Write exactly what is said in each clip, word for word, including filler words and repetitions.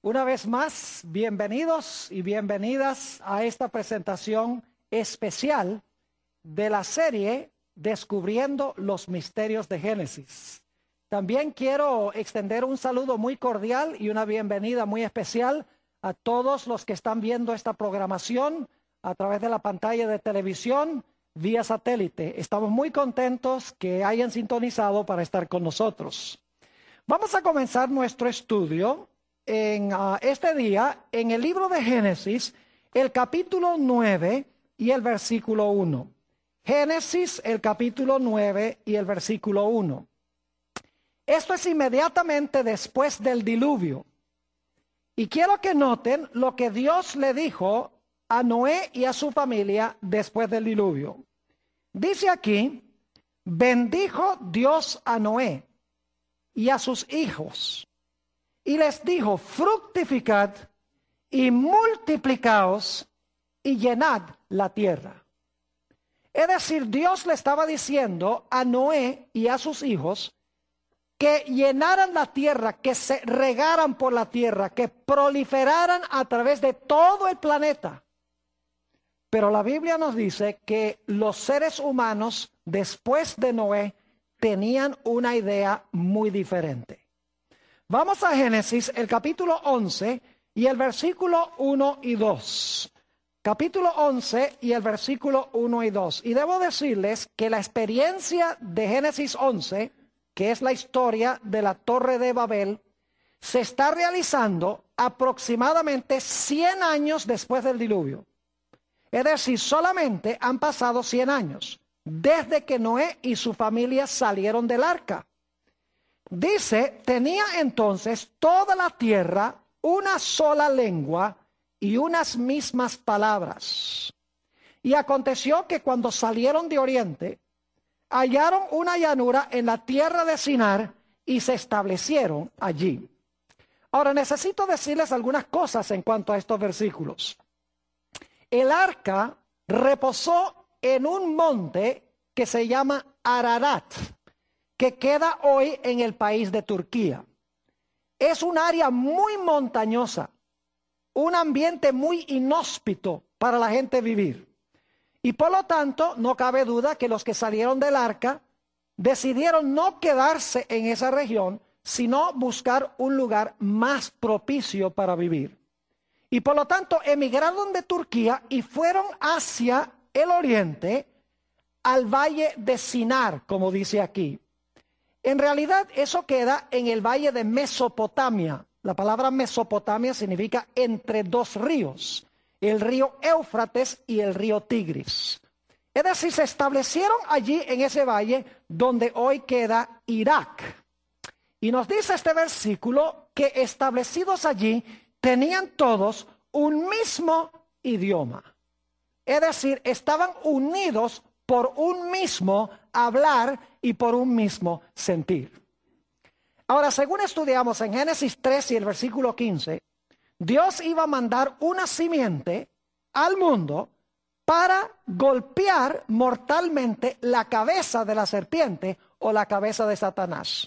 Una vez más, bienvenidos y bienvenidas a esta presentación especial de la serie Descubriendo los Misterios de Génesis. También quiero extender un saludo muy cordial y una bienvenida muy especial a todos los que están viendo esta programación a través de la pantalla de televisión vía satélite. Estamos muy contentos que hayan sintonizado para estar con nosotros. Vamos a comenzar nuestro estudio en uh, este día en el libro de Génesis, el capítulo nueve y el versículo uno. Génesis, el capítulo nueve y el versículo uno. Esto es inmediatamente después del diluvio. Y quiero que noten lo que Dios le dijo a Noé y a su familia después del diluvio. Dice aquí: bendijo Dios a Noé y a sus hijos, y les dijo: fructificad y multiplicaos y llenad la tierra. Es decir, Dios le estaba diciendo a Noé y a sus hijos que llenaran la tierra, que se regaran por la tierra, que proliferaran a través de todo el planeta. Pero la Biblia nos dice que los seres humanos después de Noé tenían una idea muy diferente. Vamos a Génesis, el capítulo once y el versículo uno y dos. Capítulo once y el versículo uno y dos. Y debo decirles que la experiencia de Génesis once, que es la historia de la Torre de Babel, se está realizando aproximadamente cien años después del diluvio. Es decir, solamente han pasado cien años desde que Noé y su familia salieron del arca. Dice: tenía entonces toda la tierra una sola lengua y unas mismas palabras. Y aconteció que cuando salieron de oriente, hallaron una llanura en la tierra de Sinar y se establecieron allí. Ahora necesito decirles algunas cosas en cuanto a estos versículos. El arca reposó en un monte que se llama Ararat, que queda hoy en el país de Turquía. Es un área muy montañosa, un ambiente muy inhóspito para la gente vivir. Y por lo tanto, no cabe duda que los que salieron del arca decidieron no quedarse en esa región, sino buscar un lugar más propicio para vivir. Y por lo tanto, emigraron de Turquía y fueron hacia el oriente, al valle de Sinar, como dice aquí. En realidad, eso queda en el valle de Mesopotamia. La palabra Mesopotamia significa entre dos ríos, el río Éufrates y el río Tigris. Es decir, se establecieron allí en ese valle donde hoy queda Irak. Y nos dice este versículo que establecidos allí tenían todos un mismo idioma. Es decir, estaban unidos por un mismo hablar y por un mismo sentir. Ahora, según estudiamos en Génesis tres y el versículo quince, Dios iba a mandar una simiente al mundo para golpear mortalmente la cabeza de la serpiente o la cabeza de Satanás.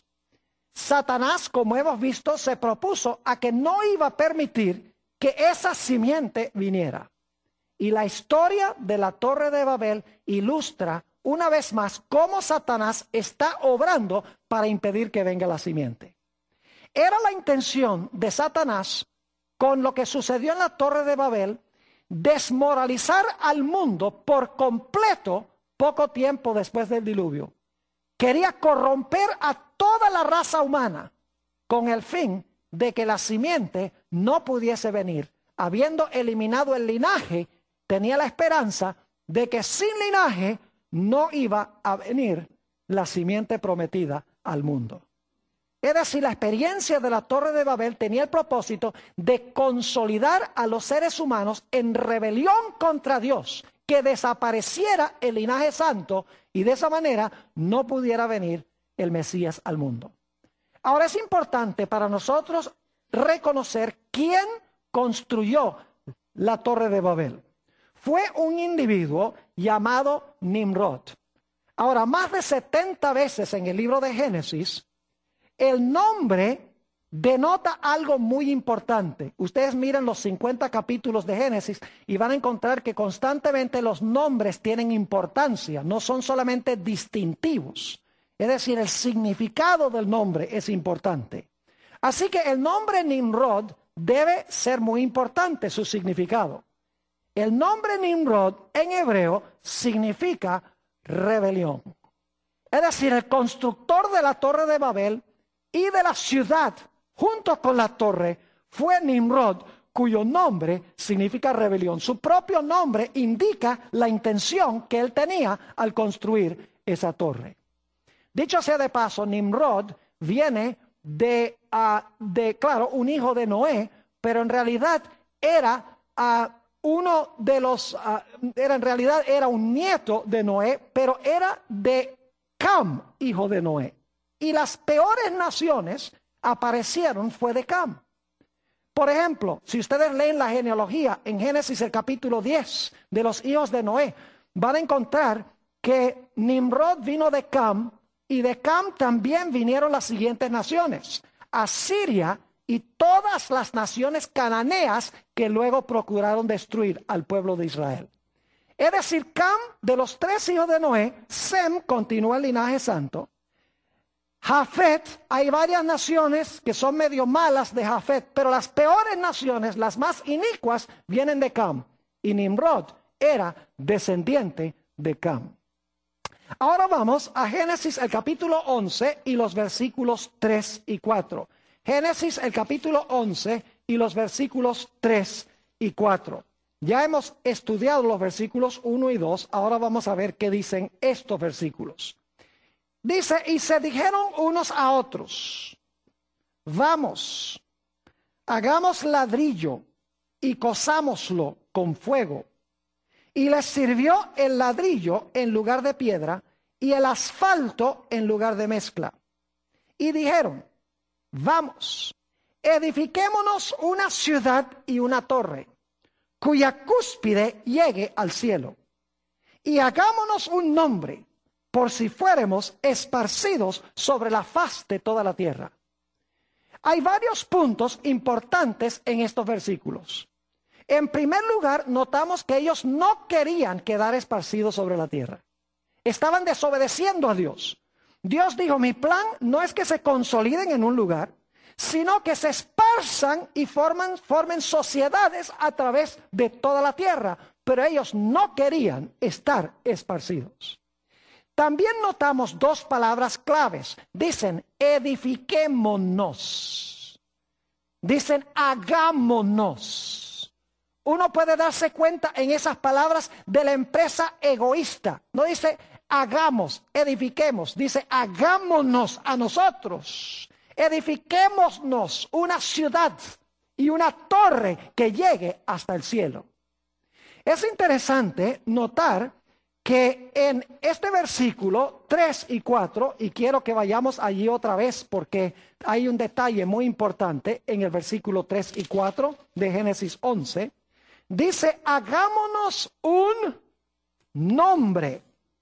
Satanás, como hemos visto, se propuso a que no iba a permitir que esa simiente viniera. Y la historia de la Torre de Babel ilustra una vez más cómo Satanás está obrando para impedir que venga la simiente. Era la intención de Satanás, con lo que sucedió en la Torre de Babel, desmoralizar al mundo por completo poco tiempo después del diluvio. Quería corromper a toda la raza humana con el fin de que la simiente no pudiese venir. Habiendo eliminado el linaje, tenía la esperanza de que sin linaje no iba a venir la simiente prometida al mundo. Es decir, la experiencia de la Torre de Babel tenía el propósito de consolidar a los seres humanos en rebelión contra Dios, que desapareciera el linaje santo y de esa manera no pudiera venir el Mesías al mundo. Ahora es importante para nosotros reconocer quién construyó la Torre de Babel. Fue un individuo llamado Nimrod. Ahora, más de setenta veces en el libro de Génesis, el nombre denota algo muy importante. Ustedes miren los cincuenta capítulos de Génesis y van a encontrar que constantemente los nombres tienen importancia, no son solamente distintivos. Es decir, el significado del nombre es importante. Así que el nombre Nimrod debe ser muy importante, su significado. El nombre Nimrod en hebreo significa rebelión. Es decir, el constructor de la torre de Babel y de la ciudad junto con la torre fue Nimrod, cuyo nombre significa rebelión. Su propio nombre indica la intención que él tenía al construir esa torre. Dicho sea de paso, Nimrod viene de, uh, de claro, un hijo de Noé, pero en realidad era uh, uno de los, uh, era en realidad era un nieto de Noé, pero era de Cam, hijo de Noé. Y las peores naciones aparecieron fue de Cam. Por ejemplo, si ustedes leen la genealogía en Génesis el capítulo diez de los hijos de Noé, van a encontrar que Nimrod vino de Cam y de Cam también vinieron las siguientes naciones: Asiria y todas las naciones cananeas que luego procuraron destruir al pueblo de Israel. Es decir, Cam, de los tres hijos de Noé, Sem continúa el linaje santo. Jafet, hay varias naciones que son medio malas de Jafet, pero las peores naciones, las más inicuas, vienen de Cam. Y Nimrod era descendiente de Cam. Ahora vamos a Génesis el capítulo once y los versículos tres y cuatro. Génesis el capítulo once y los versículos tres y cuatro. Ya hemos estudiado los versículos uno y dos, ahora vamos a ver qué dicen estos versículos. Dice, y se dijeron unos a otros, vamos, hagamos ladrillo y cozámoslo con fuego. Y les sirvió el ladrillo en lugar de piedra y el asfalto en lugar de mezcla. Y dijeron, vamos, edifiquémonos una ciudad y una torre, cuya cúspide llegue al cielo. Y hagámonos un nombre, por si fuéramos esparcidos sobre la faz de toda la tierra. Hay varios puntos importantes en estos versículos. En primer lugar, notamos que ellos no querían quedar esparcidos sobre la tierra. Estaban desobedeciendo a Dios. Dios dijo, mi plan no es que se consoliden en un lugar, sino que se esparzan y forman, formen sociedades a través de toda la tierra. Pero ellos no querían estar esparcidos. También notamos dos palabras claves. Dicen, edifiquémonos. Dicen, hagámonos. Uno puede darse cuenta en esas palabras de la empresa egoísta. No dice, hagamos, edifiquemos. Dice, hagámonos a nosotros. Edifiquémonos una ciudad y una torre que llegue hasta el cielo. Es interesante notar que en este versículo tres y cuatro, y quiero que vayamos allí otra vez porque hay un detalle muy importante en el versículo tres y cuatro de Génesis once, dice, hagámonos un nombre.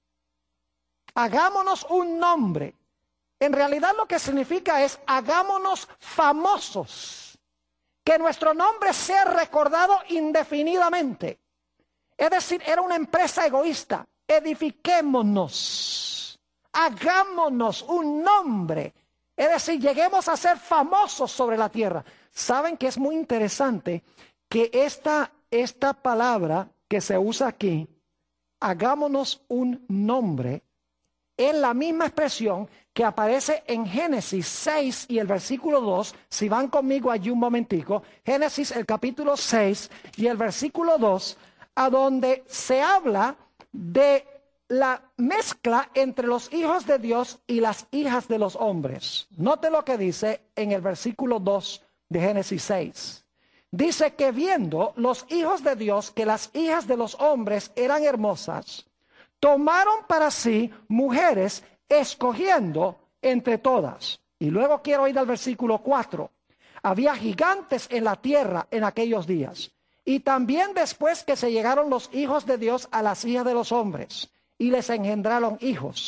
Hagámonos un nombre. En realidad lo que significa es, hagámonos famosos. Que nuestro nombre sea recordado indefinidamente. Es decir, era una empresa egoísta. Edifiquémonos, hagámonos un nombre, es decir, lleguemos a ser famosos sobre la tierra. Saben que es muy interesante que esta, esta palabra que se usa aquí, hagámonos un nombre, es la misma expresión que aparece en Génesis seis y el versículo dos. Si van conmigo allí un momentico, Génesis el capítulo seis y el versículo dos, a donde se habla de la mezcla entre los hijos de Dios y las hijas de los hombres. Note lo que dice en el versículo dos de Génesis seis. Dice que viendo los hijos de Dios que las hijas de los hombres eran hermosas, tomaron para sí mujeres escogiendo entre todas. Y luego quiero ir al versículo cuatro. Había gigantes en la tierra en aquellos días. Y también después que se llegaron los hijos de Dios a las hijas de los hombres, y les engendraron hijos.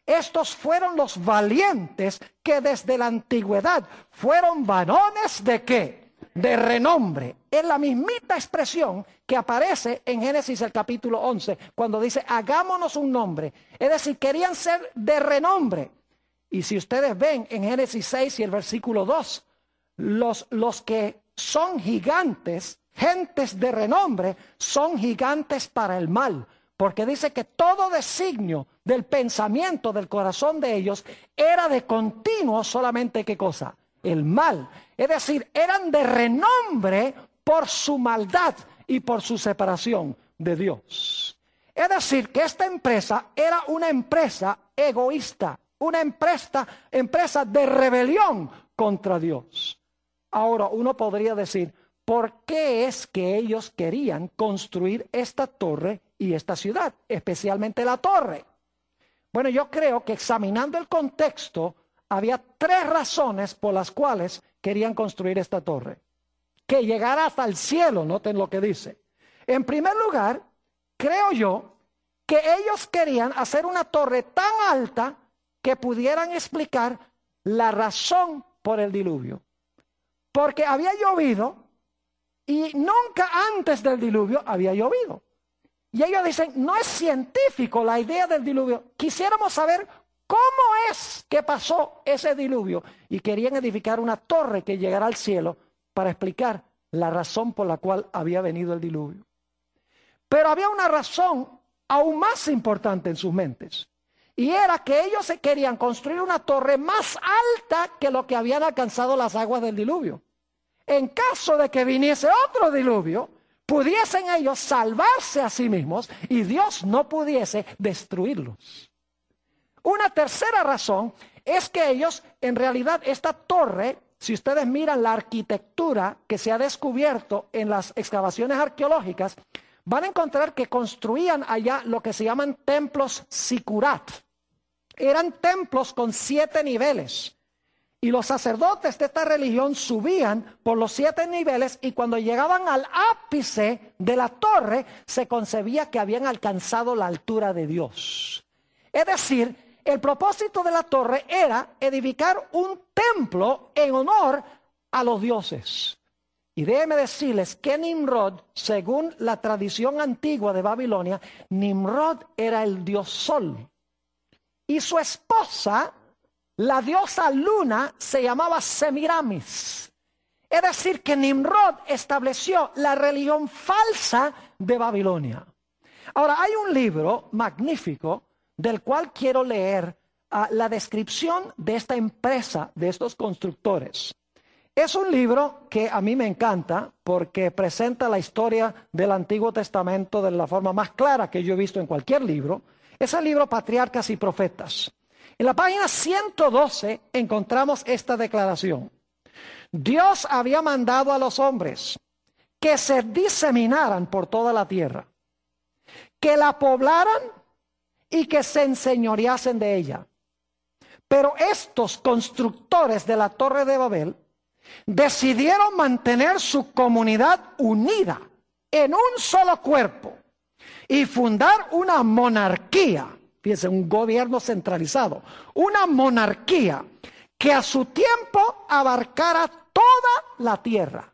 estos fueron los valientes que desde la antigüedad fueron varones de ¿qué? De renombre. Es la mismita expresión que aparece en Génesis el capítulo once, cuando dice, hagámonos un nombre. Es decir, querían ser de renombre. Y si ustedes ven en Génesis seis y el versículo dos, los, los que son gigantes, gentes de renombre, son gigantes para el mal. Porque dice que todo designio del pensamiento del corazón de ellos era de continuo solamente ¿qué cosa? El mal. Es decir, eran de renombre por su maldad y por su separación de Dios. Es decir, que esta empresa era una empresa egoísta, una empresa, empresa de rebelión contra Dios. Ahora, uno podría decir, ¿por qué es que ellos querían construir esta torre y esta ciudad, especialmente la torre? Bueno, yo creo que examinando el contexto, había tres razones por las cuales querían construir esta torre. Que llegara hasta el cielo, noten lo que dice. En primer lugar, creo yo que ellos querían hacer una torre tan alta que pudieran explicar la razón por el diluvio. Porque había llovido y nunca antes del diluvio había llovido. Y ellos dicen, no es científico la idea del diluvio. Quisiéramos saber cómo es que pasó ese diluvio. Y querían edificar una torre que llegara al cielo para explicar la razón por la cual había venido el diluvio. Pero había una razón aún más importante en sus mentes. Y era que ellos se querían construir una torre más alta que lo que habían alcanzado las aguas del diluvio. En caso de que viniese otro diluvio, pudiesen ellos salvarse a sí mismos y Dios no pudiese destruirlos. Una tercera razón es que ellos, en realidad, esta torre, si ustedes miran la arquitectura que se ha descubierto en las excavaciones arqueológicas, van a encontrar que construían allá lo que se llaman templos sikurat. Eran templos con siete niveles. Y los sacerdotes de esta religión subían por los siete niveles y cuando llegaban al ápice de la torre, se concebía que habían alcanzado la altura de Dios. Es decir, el propósito de la torre era edificar un templo en honor a los dioses. Y déjenme decirles que Nimrod, según la tradición antigua de Babilonia, Nimrod era el dios Sol. Y su esposa, la diosa Luna, se llamaba Semiramis. Es decir, que Nimrod estableció la religión falsa de Babilonia. Ahora, hay un libro magnífico del cual quiero leer uh, la descripción de esta empresa, de estos constructores. Es un libro que a mí me encanta porque presenta la historia del Antiguo Testamento de la forma más clara que yo he visto en cualquier libro. Es el libro Patriarcas y Profetas. En la página ciento doce encontramos esta declaración. Dios había mandado a los hombres que se diseminaran por toda la tierra, que la poblaran y que se enseñoreasen de ella. Pero estos constructores de la Torre de Babel decidieron mantener su comunidad unida en un solo cuerpo y fundar una monarquía. Fíjense, un gobierno centralizado, una monarquía que a su tiempo abarcara toda la tierra.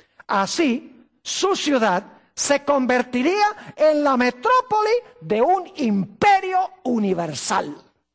Así, su ciudad se convertiría en la metrópoli de un imperio universal.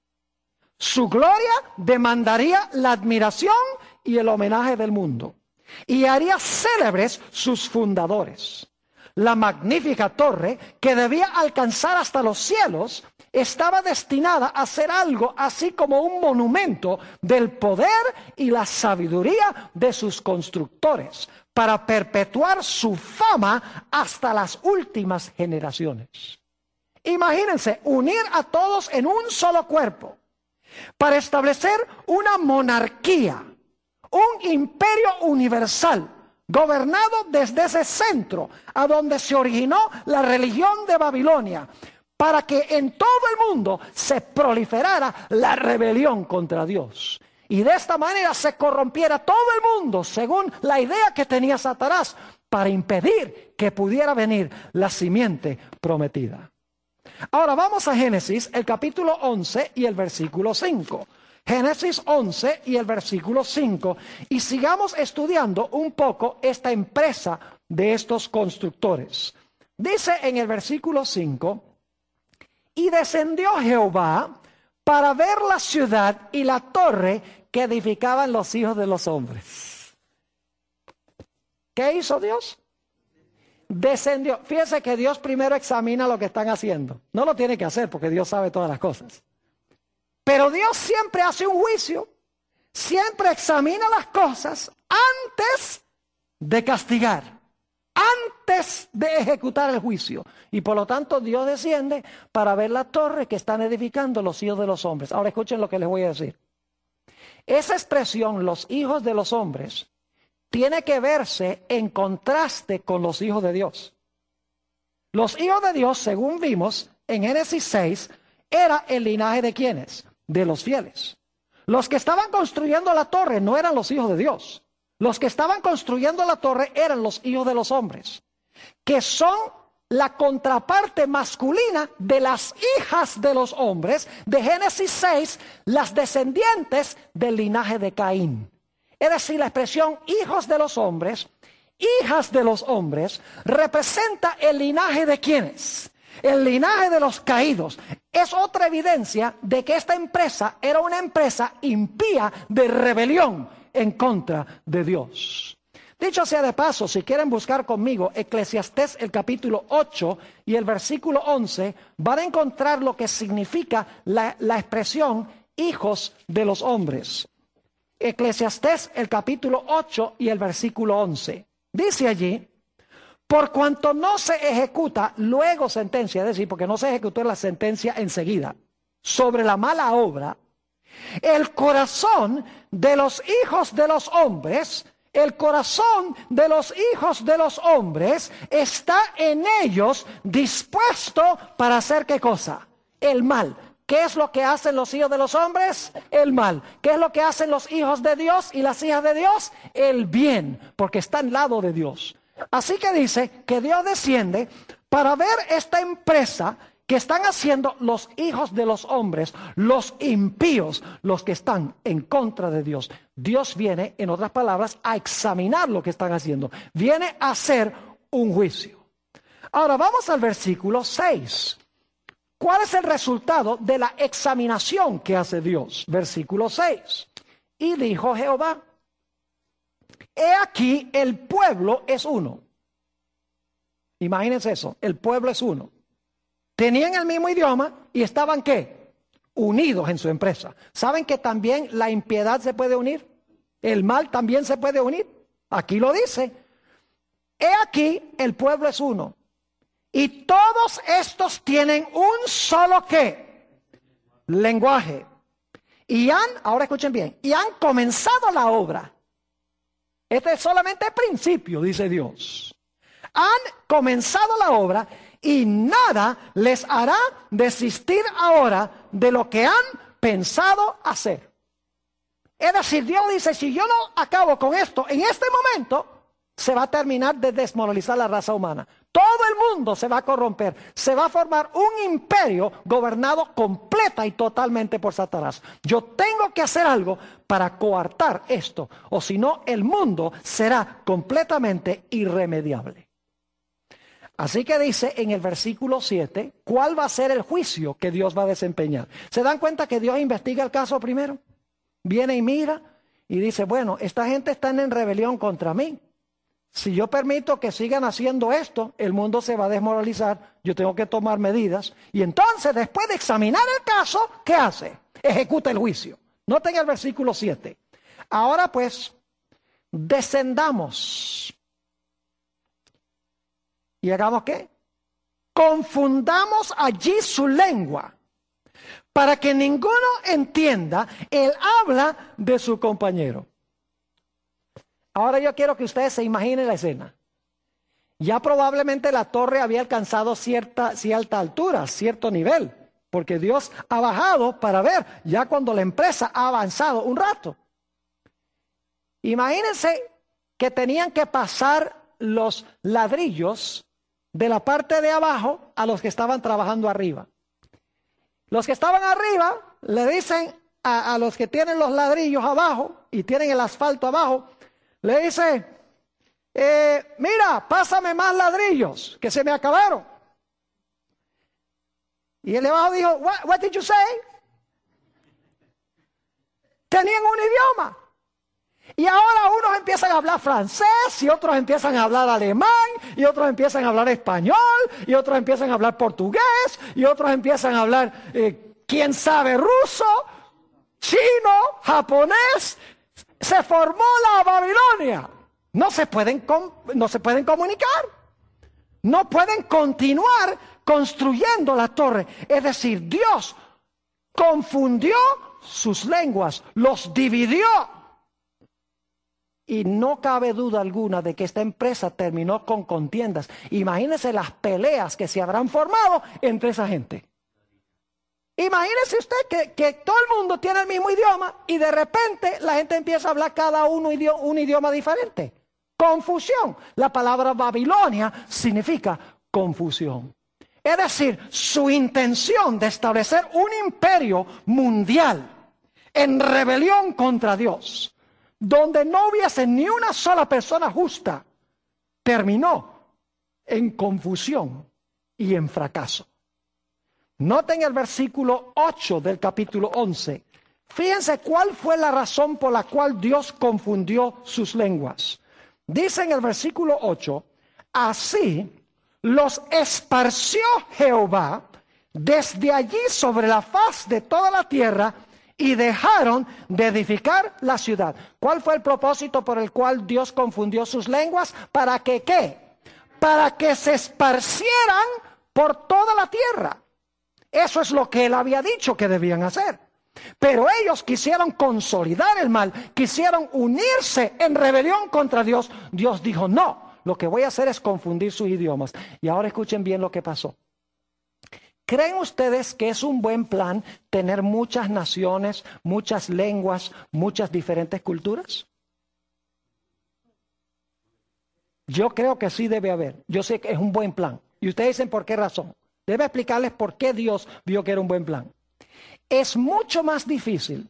Su gloria demandaría la admiración y el homenaje del mundo, y haría célebres sus fundadores. La magnífica torre, que debía alcanzar hasta los cielos, estaba destinada a ser algo así como un monumento del poder y la sabiduría de sus constructores, para perpetuar su fama hasta las últimas generaciones. Imagínense, unir a todos en un solo cuerpo, para establecer una monarquía, un imperio universal, gobernado desde ese centro, a donde se originó la religión de Babilonia, para que en todo el mundo se proliferara la rebelión contra Dios. Y de esta manera se corrompiera todo el mundo, según la idea que tenía Satanás, para impedir que pudiera venir la simiente prometida. Ahora vamos a Génesis, el capítulo once y el versículo cinco. Génesis once y el versículo cinco. Y sigamos estudiando un poco esta empresa de estos constructores. Dice en el versículo cinco, y descendió Jehová para ver la ciudad y la torre que edificaban los hijos de los hombres. ¿Qué hizo Dios? Descendió. Fíjense que Dios primero examina lo que están haciendo. No lo tiene que hacer porque Dios sabe todas las cosas. Pero Dios siempre hace un juicio. Siempre examina las cosas antes de castigar. Antes de ejecutar el juicio. Y por lo tanto Dios desciende para ver la torre que están edificando los hijos de los hombres. Ahora escuchen lo que les voy a decir. Esa expresión, los hijos de los hombres, tiene que verse en contraste con los hijos de Dios. Los hijos de Dios, según vimos en Génesis seis, era el linaje de ¿quiénes? De los fieles. Los que estaban construyendo la torre no eran los hijos de Dios. Los que estaban construyendo la torre eran los hijos de los hombres, que son la contraparte masculina de las hijas de los hombres de Génesis seis, las descendientes del linaje de Caín. Es decir, la expresión hijos de los hombres, hijas de los hombres, representa el linaje de ¿quiénes? El linaje de los caídos. Es otra evidencia de que esta empresa era una empresa impía de rebelión en contra de Dios. Dicho sea de paso, si quieren buscar conmigo Eclesiastés el capítulo ocho y el versículo once, van a encontrar lo que significa la, la expresión hijos de los hombres. Eclesiastés el capítulo ocho y el versículo once. Dice allí, por cuanto no se ejecuta luego sentencia, es decir, porque no se ejecutó la sentencia enseguida, sobre la mala obra, el corazón de los hijos de los hombres, el corazón de los hijos de los hombres está en ellos dispuesto para hacer ¿qué cosa? El mal. ¿Qué es lo que hacen los hijos de los hombres? El mal. ¿Qué es lo que hacen los hijos de Dios y las hijas de Dios? El bien, porque está al lado de Dios. Así que dice que Dios desciende para ver esta empresa que están haciendo los hijos de los hombres, los impíos, los que están en contra de Dios. Dios viene, en otras palabras, a examinar lo que están haciendo. Viene a hacer un juicio. Ahora vamos al versículo seis. ¿Cuál es el resultado de la examinación que hace Dios? Versículo seis. Y dijo Jehová, he aquí el pueblo es uno. Imagínense eso, el pueblo es uno. Tenían el mismo idioma y estaban ¿qué? Unidos en su empresa. ¿Saben que también la impiedad se puede unir? El mal también se puede unir. Aquí lo dice. He aquí el pueblo es uno. Y todos estos tienen un solo ¿qué? Lenguaje. Y han, ahora escuchen bien, y han comenzado la obra. Este es solamente el principio, dice Dios. Han comenzado la obra y nada les hará desistir ahora de lo que han pensado hacer. Es decir, Dios dice, si yo no acabo con esto en este momento, se va a terminar de desmoralizar la raza humana. Todo el mundo se va a corromper. Se va a formar un imperio gobernado completa y totalmente por Satanás. Yo tengo que hacer algo para coartar esto, o si no, el mundo será completamente irremediable. Así que dice en el versículo siete, ¿cuál va a ser el juicio que Dios va a desempeñar? ¿Se dan cuenta que Dios investiga el caso primero? Viene y mira y dice, bueno, esta gente está en rebelión contra mí. Si yo permito que sigan haciendo esto, el mundo se va a desmoralizar, yo tengo que tomar medidas. Y entonces, después de examinar el caso, ¿qué hace? Ejecuta el juicio. Noten el versículo siete. Ahora pues, descendamos. ¿Y hagamos qué? Confundamos allí su lengua, para que ninguno entienda el habla de su compañero. Ahora yo quiero que ustedes se imaginen la escena. Ya probablemente la torre había alcanzado cierta, cierta altura, cierto nivel, porque Dios ha bajado para ver ya cuando la empresa ha avanzado un rato. Imagínense que tenían que pasar los ladrillos de la parte de abajo a los que estaban trabajando arriba. Los que estaban arriba le dicen a, a los que tienen los ladrillos abajo y tienen el asfalto abajo, le dicen, eh, mira, pásame más ladrillos, que se me acabaron. Y el de abajo dijo, what, what did you say? Tenían un idioma. Y ahora unos empiezan a hablar francés, y otros empiezan a hablar alemán, y otros empiezan a hablar español, y otros empiezan a hablar portugués, y otros empiezan a hablar, eh, quién sabe, ruso, chino, japonés. Se formó la Babilonia. No se pueden, no se pueden comunicar. No pueden continuar construyendo la torre. Es decir, Dios confundió sus lenguas, los dividió. Y no cabe duda alguna de que esta empresa terminó con contiendas. Imagínense las peleas que se habrán formado entre esa gente. Imagínese usted que, que todo el mundo tiene el mismo idioma y de repente la gente empieza a hablar cada uno idioma, un idioma diferente. Confusión. La palabra Babilonia significa confusión. Es decir, su intención de establecer un imperio mundial en rebelión contra Dios, donde no hubiese ni una sola persona justa, terminó en confusión y en fracaso. Noten el versículo ocho del capítulo once. Fíjense cuál fue la razón por la cual Dios confundió sus lenguas. Dice en el versículo ocho, así los esparció Jehová desde allí sobre la faz de toda la tierra y dejaron de edificar la ciudad. ¿Cuál fue el propósito por el cual Dios confundió sus lenguas? ¿Para que qué? Para que se esparcieran por toda la tierra. Eso es lo que él había dicho que debían hacer. Pero ellos quisieron consolidar el mal, quisieron unirse en rebelión contra Dios. Dios dijo, no, lo que voy a hacer es confundir sus idiomas. Y ahora escuchen bien lo que pasó. ¿Creen ustedes que es un buen plan tener muchas naciones, muchas lenguas, muchas diferentes culturas? Yo creo que sí debe haber. Yo sé que es un buen plan. Y ustedes dicen por qué razón. Debe explicarles por qué Dios vio que era un buen plan. Es mucho más difícil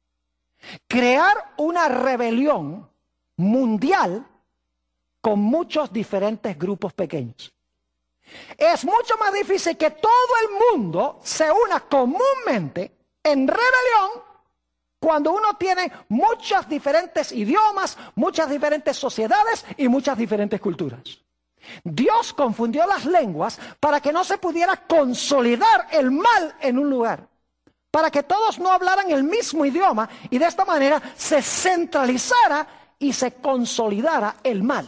crear una rebelión mundial con muchos diferentes grupos pequeños. Es mucho más difícil que todo el mundo se una comúnmente en rebelión cuando uno tiene muchos diferentes idiomas, muchas diferentes sociedades y muchas diferentes culturas. Dios confundió las lenguas para que no se pudiera consolidar el mal en un lugar, para que todos no hablaran el mismo idioma y de esta manera se centralizara y se consolidara el mal,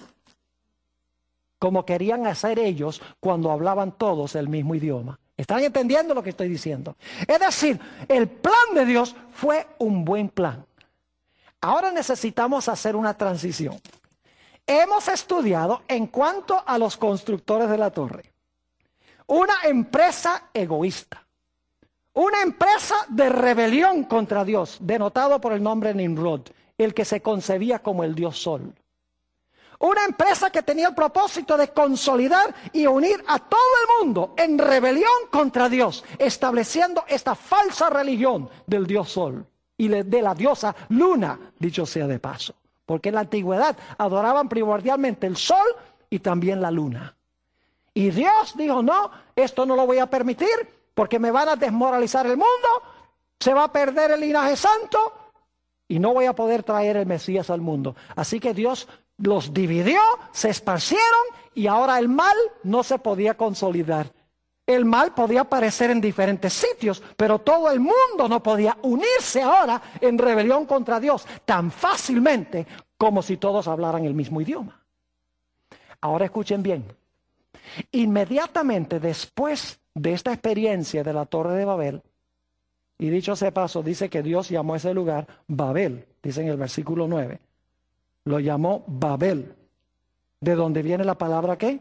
como querían hacer ellos cuando hablaban todos el mismo idioma. ¿Están entendiendo lo que estoy diciendo? Es decir, el plan de Dios fue un buen plan. Ahora necesitamos hacer una transición. Hemos estudiado en cuanto a los constructores de la torre. Una empresa egoísta. Una empresa de rebelión contra Dios, denotado por el nombre Nimrod, el que se concebía como el dios Sol. Una empresa que tenía el propósito de consolidar y unir a todo el mundo en rebelión contra Dios, estableciendo esta falsa religión del dios Sol y de la diosa Luna, dicho sea de paso. Porque en la antigüedad adoraban primordialmente el sol y también la luna. Y Dios dijo, no, esto no lo voy a permitir porque me van a desmoralizar el mundo, se va a perder el linaje santo y no voy a poder traer el Mesías al mundo. Así que Dios los dividió, se esparcieron y ahora el mal no se podía consolidar. El mal podía aparecer en diferentes sitios, pero todo el mundo no podía unirse ahora en rebelión contra Dios tan fácilmente como si todos hablaran el mismo idioma. Ahora escuchen bien. Inmediatamente después de esta experiencia de la Torre de Babel, y dicho sea paso, dice que Dios llamó a ese lugar Babel, dice en el versículo nueve. Lo llamó Babel, de donde viene la palabra ¿qué?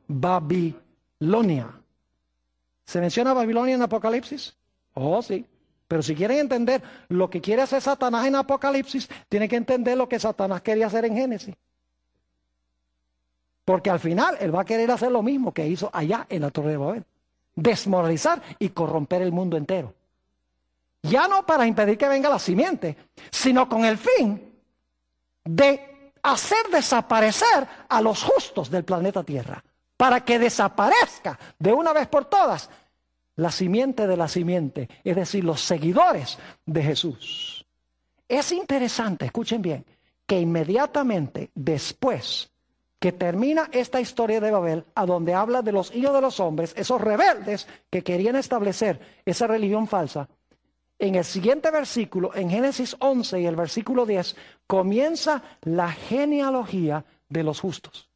Babilonia. ¿Se menciona Babilonia en Apocalipsis? Oh, sí. Pero si quieren entender lo que quiere hacer Satanás en Apocalipsis, tienen que entender lo que Satanás quería hacer en Génesis. Porque al final él va a querer hacer lo mismo que hizo allá en la Torre de Babel. Desmoralizar y corromper el mundo entero. Ya no para impedir que venga la simiente, sino con el fin de hacer desaparecer a los justos del planeta Tierra. Para que desaparezca de una vez por todas la simiente de la simiente, es decir, los seguidores de Jesús. Es interesante, escuchen bien, que inmediatamente después que termina esta historia de Babel, a donde habla de los hijos de los hombres, esos rebeldes que querían establecer esa religión falsa, en el siguiente versículo, en Génesis once y el versículo diez, comienza la genealogía de los justos.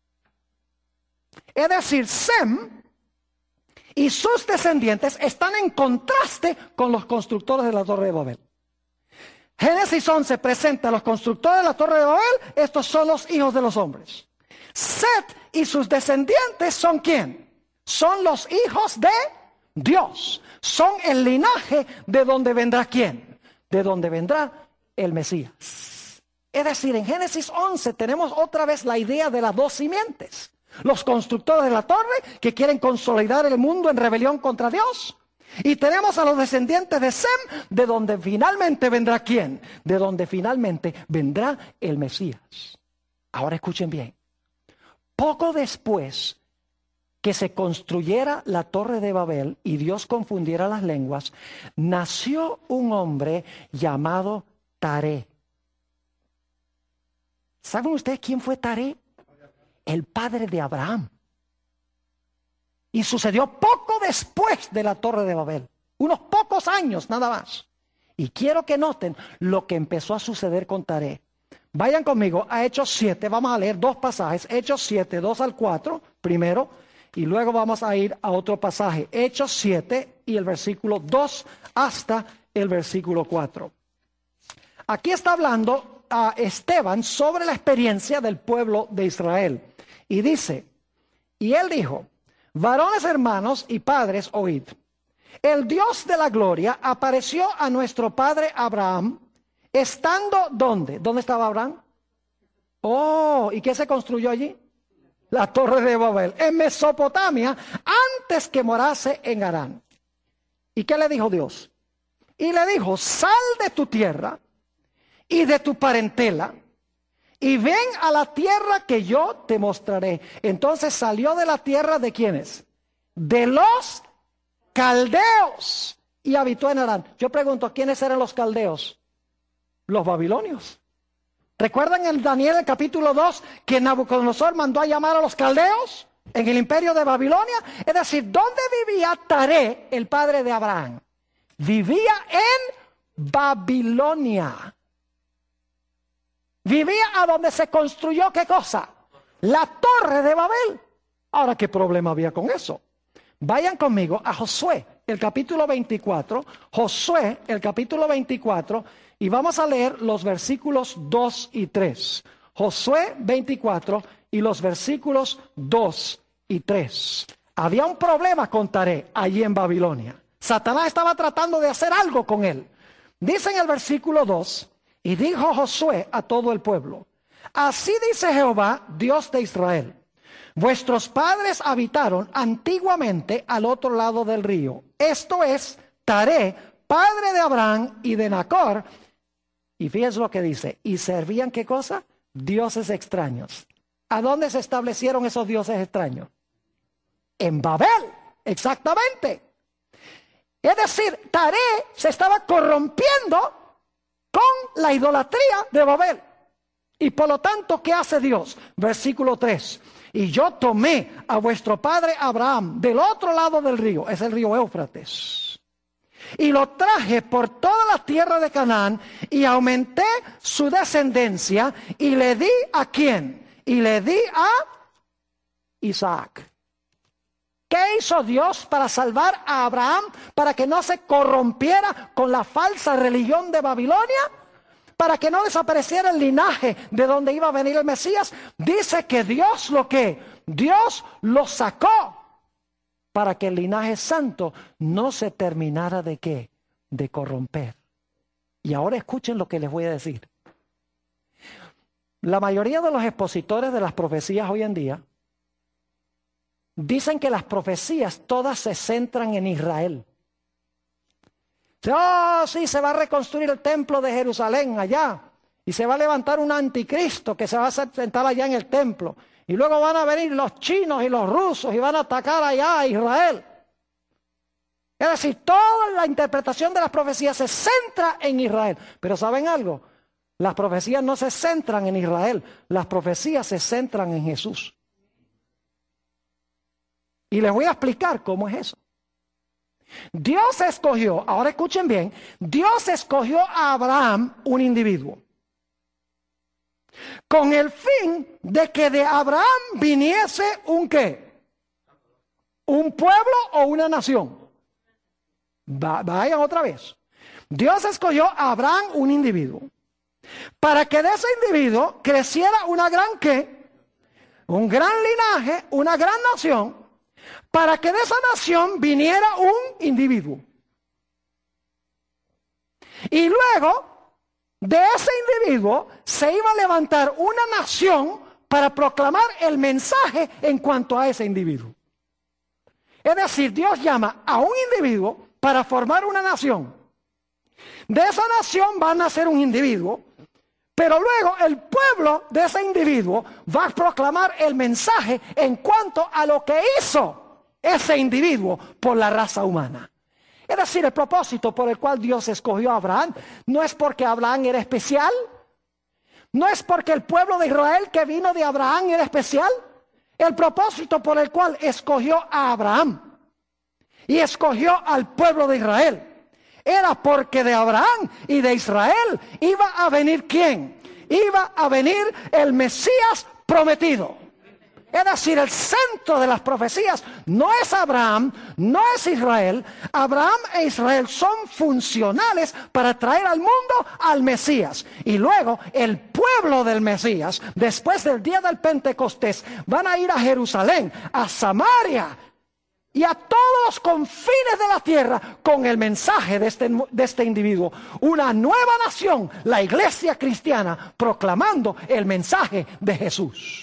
Es decir, Sem y sus descendientes están en contraste con los constructores de la Torre de Babel. Génesis once presenta a los constructores de la Torre de Babel, estos son los hijos de los hombres. Set y sus descendientes son ¿quién? Son los hijos de Dios. Son el linaje de donde vendrá ¿quién? De donde vendrá el Mesías. Es decir, en Génesis once tenemos otra vez la idea de las dos simientes. Los constructores de la torre que quieren consolidar el mundo en rebelión contra Dios. Y tenemos a los descendientes de Sem, de donde finalmente vendrá ¿quién? De donde finalmente vendrá el Mesías. Ahora escuchen bien. Poco después que se construyera la Torre de Babel y Dios confundiera las lenguas, nació un hombre llamado Taré. ¿Saben ustedes quién fue Taré? El padre de Abraham. Y sucedió poco después de la Torre de Babel. Unos pocos años nada más. Y quiero que noten lo que empezó a suceder con Taré. Vayan conmigo a Hechos siete. Vamos a leer dos pasajes. Hechos siete, dos al cuatro primero. Y luego vamos a ir a otro pasaje. Hechos siete y el versículo dos hasta el versículo cuatro. Aquí está hablando a Esteban sobre la experiencia del pueblo de Israel. Y dice, y él dijo, varones hermanos y padres, oíd. El Dios de la gloria apareció a nuestro padre Abraham, estando ¿dónde? ¿Dónde estaba Abraham? Oh, ¿y qué se construyó allí? La Torre de Babel, en Mesopotamia, antes que morase en Harán. ¿Y qué le dijo Dios? Y le dijo, sal de tu tierra y de tu parentela, y ven a la tierra que yo te mostraré. Entonces salió de la tierra de ¿quiénes? De los caldeos, y habitó en Harán. Yo pregunto, ¿quiénes eran los caldeos? Los babilonios. ¿Recuerdan en Daniel el capítulo dos que Nabucodonosor mandó a llamar a los caldeos en el imperio de Babilonia? Es decir, ¿dónde vivía Taré, el padre de Abraham? Vivía en Babilonia. Vivía a donde se construyó, ¿qué cosa? La Torre de Babel. Ahora, ¿qué problema había con eso? Vayan conmigo a Josué, el capítulo veinticuatro. Josué, el capítulo veinticuatro, y vamos a leer los versículos dos y tres. Josué veinticuatro y los versículos dos y tres. Había un problema con Taré allí en Babilonia. Satanás estaba tratando de hacer algo con él. Dice en el versículo dos, y dijo Josué a todo el pueblo, así dice Jehová, Dios de Israel, vuestros padres habitaron antiguamente al otro lado del río. Esto es Taré, padre de Abraham y de Nacor. Y fíjense lo que dice, y servían ¿qué cosa? Dioses extraños. ¿A dónde se establecieron esos dioses extraños? En Babel, exactamente. Es decir, Taré se estaba corrompiendo con la idolatría de Babel. Y por lo tanto, ¿qué hace Dios? Versículo tres. Y yo tomé a vuestro padre Abraham del otro lado del río, es el río Éufrates, y lo traje por toda la tierra de Canaán y aumenté su descendencia y le di ¿a quién? Y le di a Isaac. ¿Qué hizo Dios para salvar a Abraham para que no se corrompiera con la falsa religión de Babilonia? Para que no desapareciera el linaje de donde iba a venir el Mesías. Dice que Dios lo que, Dios lo sacó para que el linaje santo no se terminara de qué, de corromper. Y ahora escuchen lo que les voy a decir. La mayoría de los expositores de las profecías hoy en día dicen que las profecías todas se centran en Israel. Oh, sí, se va a reconstruir el templo de Jerusalén allá. Y se va a levantar un anticristo que se va a sentar allá en el templo. Y luego van a venir los chinos y los rusos y van a atacar allá a Israel. Es decir, toda la interpretación de las profecías se centra en Israel. Pero ¿saben algo? Las profecías no se centran en Israel. Las profecías se centran en Jesús. Y les voy a explicar cómo es eso. Dios escogió, ahora escuchen bien, Dios escogió a Abraham, un individuo, con el fin de que de Abraham viniese un ¿qué? ¿Un pueblo o una nación? Va, vayan otra vez. Dios escogió a Abraham, un individuo, para que de ese individuo creciera una gran ¿qué? Un gran linaje, una gran nación, para que de esa nación viniera un individuo. Y luego, de ese individuo se iba a levantar una nación para proclamar el mensaje en cuanto a ese individuo. Es decir, Dios llama a un individuo para formar una nación. De esa nación va a nacer un individuo, pero luego el pueblo de ese individuo va a proclamar el mensaje en cuanto a lo que hizo ese individuo por la raza humana. Es decir, el propósito por el cual Dios escogió a Abraham no es porque Abraham era especial, no es porque el pueblo de Israel que vino de Abraham era especial. El propósito por el cual escogió a Abraham y escogió al pueblo de Israel era porque de Abraham y de Israel iba a venir ¿quién? Iba a venir el Mesías prometido. Es decir, el centro de las profecías no es Abraham, no es Israel. Abraham e Israel son funcionales para traer al mundo al Mesías. Y luego el pueblo del Mesías, después del día del Pentecostés, van a ir a Jerusalén, a Samaria y a todos los confines de la tierra con el mensaje de este, de este individuo. Una nueva nación, la iglesia cristiana, proclamando el mensaje de Jesús.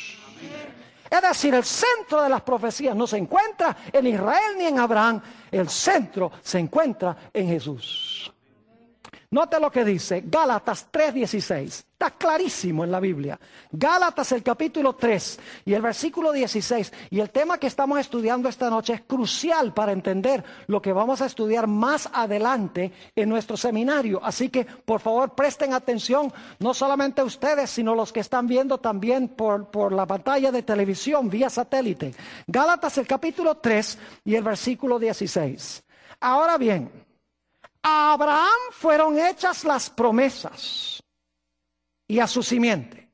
Es decir, el centro de las profecías no se encuentra en Israel ni en Abraham. El centro se encuentra en Jesús. Note lo que dice Gálatas tres dieciséis. Está clarísimo en la Biblia. Gálatas el capítulo tres y el versículo dieciséis. Y el tema que estamos estudiando esta noche es crucial para entender lo que vamos a estudiar más adelante en nuestro seminario. Así que por favor presten atención, no solamente ustedes, sino los que están viendo también por, por la pantalla de televisión vía satélite. Gálatas el capítulo tres y el versículo dieciséis. Ahora bien, a Abraham fueron hechas las promesas y a su simiente.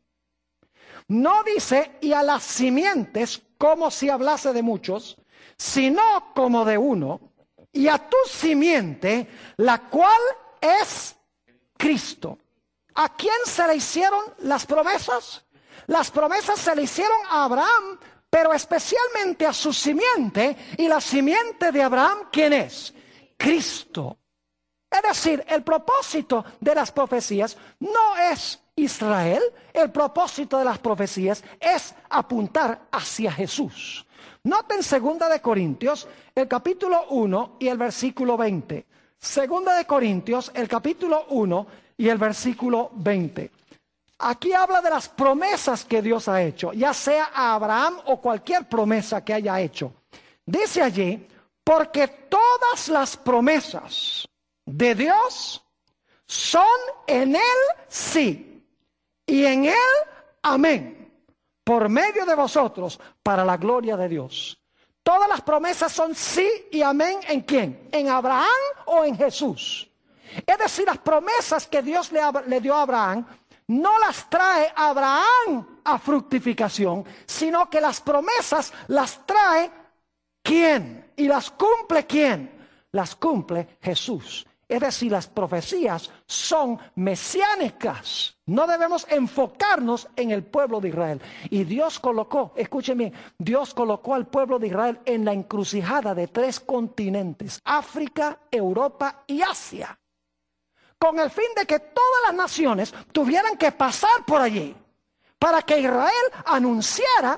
No dice y a las simientes como si hablase de muchos, sino como de uno, y a tu simiente, la cual es Cristo. ¿A quién se le hicieron las promesas? Las promesas se le hicieron a Abraham, pero especialmente a su simiente, y la simiente de Abraham, ¿quién es? Cristo. Es decir, el propósito de las profecías no es Israel, el propósito de las profecías es apuntar hacia Jesús. Noten segunda de Corintios, el capítulo uno y el versículo veinte. Segunda de Corintios, el capítulo uno y el versículo veinte. Aquí habla de las promesas que Dios ha hecho, ya sea a Abraham o cualquier promesa que haya hecho. Dice allí, porque todas las promesas de Dios son en Él sí y en Él amén, por medio de vosotros, para la gloria de Dios. Todas las promesas son sí y amén. ¿En quién? ¿En Abraham o en Jesús? Es decir, las promesas que Dios le, le dio a Abraham no las trae Abraham a fructificación, sino que las promesas las trae ¿quién? ¿Y las cumple quién? Las cumple Jesús. Es decir, las profecías son mesiánicas. No debemos enfocarnos en el pueblo de Israel. Y Dios colocó, escúchenme, Dios colocó al pueblo de Israel en la encrucijada de tres continentes: África, Europa y Asia, con el fin de que todas las naciones tuvieran que pasar por allí para que Israel anunciara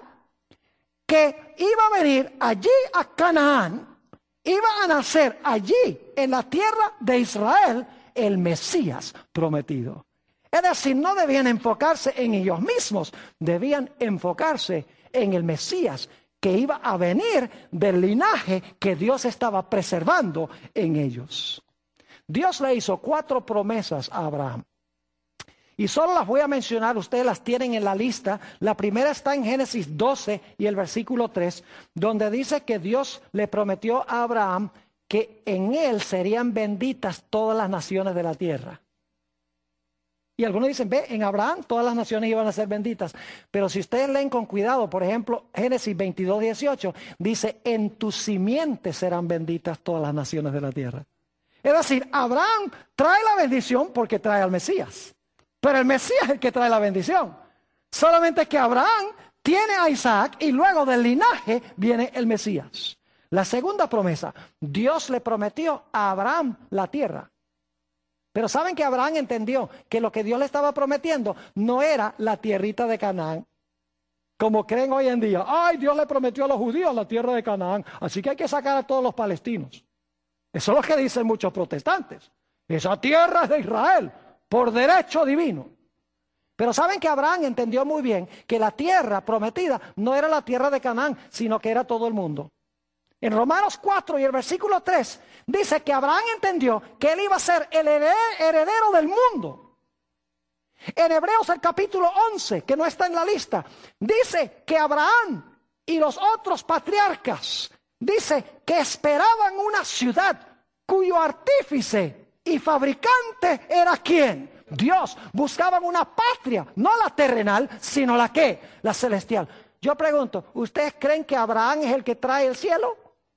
que iba a venir allí a Canaán, iba a nacer allí en la tierra de Israel el Mesías prometido. Es decir, no debían enfocarse en ellos mismos, debían enfocarse en el Mesías que iba a venir del linaje que Dios estaba preservando en ellos. Dios le hizo cuatro promesas a Abraham. Y solo las voy a mencionar, ustedes las tienen en la lista. La primera está en Génesis doce y el versículo tres, donde dice que Dios le prometió a Abraham que en él serían benditas todas las naciones de la tierra. Y algunos dicen, ve, en Abraham todas las naciones iban a ser benditas. Pero si ustedes leen con cuidado, por ejemplo, Génesis veintidós, dieciocho, dice, en tu simiente serán benditas todas las naciones de la tierra. Es decir, Abraham trae la bendición porque trae al Mesías. Pero el Mesías es el que trae la bendición. Solamente que Abraham tiene a Isaac y luego del linaje viene el Mesías. La segunda promesa, Dios le prometió a Abraham la tierra. Pero saben que Abraham entendió que lo que Dios le estaba prometiendo no era la tierrita de Canaán, como creen hoy en día. Ay, Dios le prometió a los judíos la tierra de Canaán, así que hay que sacar a todos los palestinos. Eso es lo que dicen muchos protestantes. Esa tierra es de Israel, por derecho divino. Pero saben que Abraham entendió muy bien que la tierra prometida no era la tierra de Canaán, sino que era todo el mundo. En Romanos cuatro y el versículo tres dice que Abraham entendió que él iba a ser el heredero del mundo. En Hebreos el capítulo once, que no está en la lista, dice que Abraham y los otros patriarcas, dice que esperaban una ciudad cuyo artífice y fabricante era ¿quién? Dios. Buscaban una patria, no la terrenal, sino la ¿qué? La celestial. Yo pregunto, ¿ustedes creen que Abraham es el que trae el cielo?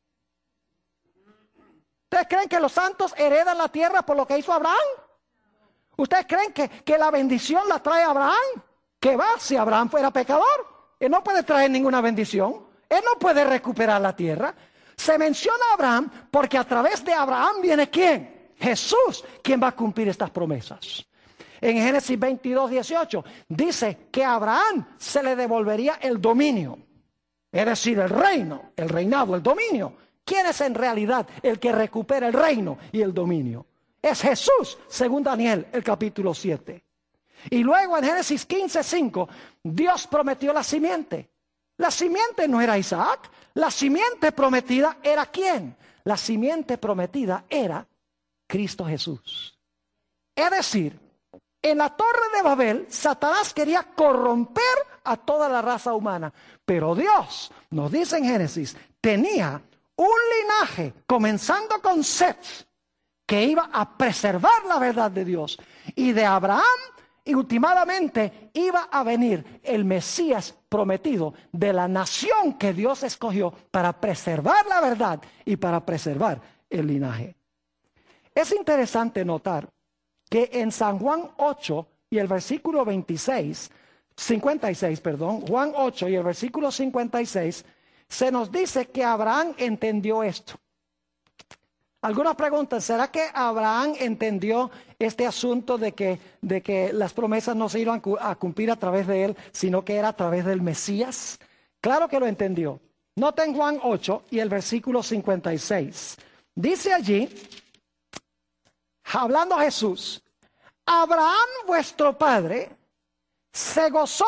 ¿Ustedes creen que los santos heredan la tierra por lo que hizo Abraham? ¿Ustedes creen que, que la bendición la trae Abraham? ¿Qué va? Si Abraham fuera pecador, él no puede traer ninguna bendición. Él no puede recuperar la tierra. Se menciona a Abraham porque a través de Abraham viene ¿quién? Jesús, quien va a cumplir estas promesas. En Génesis veintidós, dieciocho dice que a Abraham se le devolvería el dominio. Es decir, el reino, el reinado, el dominio. ¿Quién es en realidad el que recupera el reino y el dominio? Es Jesús, según Daniel, el capítulo siete. Y luego en Génesis quince, cinco, Dios prometió la simiente. La simiente no era Isaac, la simiente prometida era ¿quién? La simiente prometida era Cristo Jesús. Es decir, en la torre de Babel, Satanás quería corromper a toda la raza humana. Pero Dios, nos dice en Génesis, tenía un linaje, comenzando con Seth, que iba a preservar la verdad de Dios. Y de Abraham, y últimamente iba a venir el Mesías prometido de la nación que Dios escogió para preservar la verdad y para preservar el linaje. Es interesante notar que en San Juan ocho y el versículo veintiséis, cincuenta y seis, perdón, Juan ocho y el versículo cincuenta y seis, se nos dice que Abraham entendió esto. Algunas preguntan, ¿será que Abraham entendió este asunto de que, de que las promesas no se iban a cumplir a través de él, sino que era a través del Mesías? Claro que lo entendió. Noten Juan ocho y el versículo cincuenta y seis. Dice allí, hablando a Jesús, Abraham vuestro padre se gozó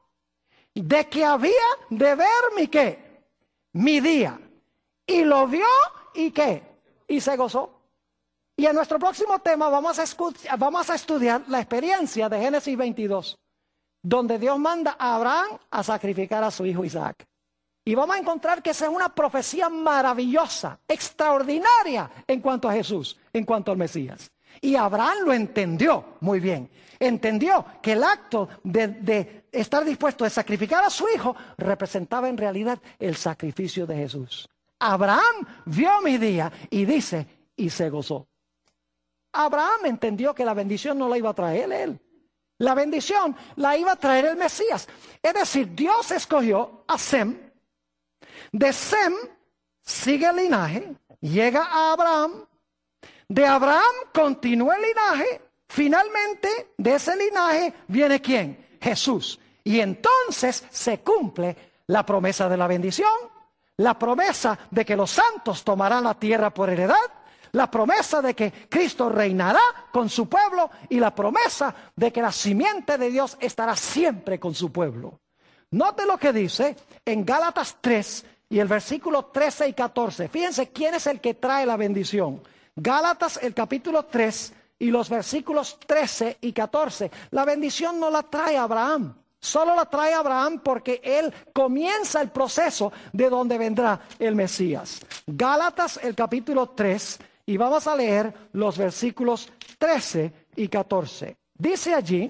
de que había de ver mi qué, mi día, y lo vio y qué, y se gozó. Y en nuestro próximo tema vamos a, vamos a estudiar la experiencia de Génesis veintidós, donde Dios manda a Abraham a sacrificar a su hijo Isaac. Y vamos a encontrar que esa es una profecía maravillosa, extraordinaria en cuanto a Jesús, en cuanto al Mesías. Y Abraham lo entendió muy bien. Entendió que el acto de, de estar dispuesto a sacrificar a su hijo representaba en realidad el sacrificio de Jesús. Abraham vio mi día y dice, y se gozó. Abraham entendió que la bendición no la iba a traer él. La bendición la iba a traer el Mesías. Es decir, Dios escogió a Sem. De Sem sigue el linaje, llega a Abraham. De Abraham continúa el linaje. Finalmente, de ese linaje viene ¿quién? Jesús. Y entonces se cumple la promesa de la bendición, la promesa de que los santos tomarán la tierra por heredad, la promesa de que Cristo reinará con su pueblo y la promesa de que la simiente de Dios estará siempre con su pueblo. Note lo que dice en Gálatas tres y el versículo trece y catorce. Fíjense quién es el que trae la bendición. Gálatas el capítulo tres y los versículos trece y catorce. La bendición no la trae Abraham. Solo la trae Abraham porque él comienza el proceso de donde vendrá el Mesías. Gálatas el capítulo tres y vamos a leer los versículos trece y catorce. Dice allí,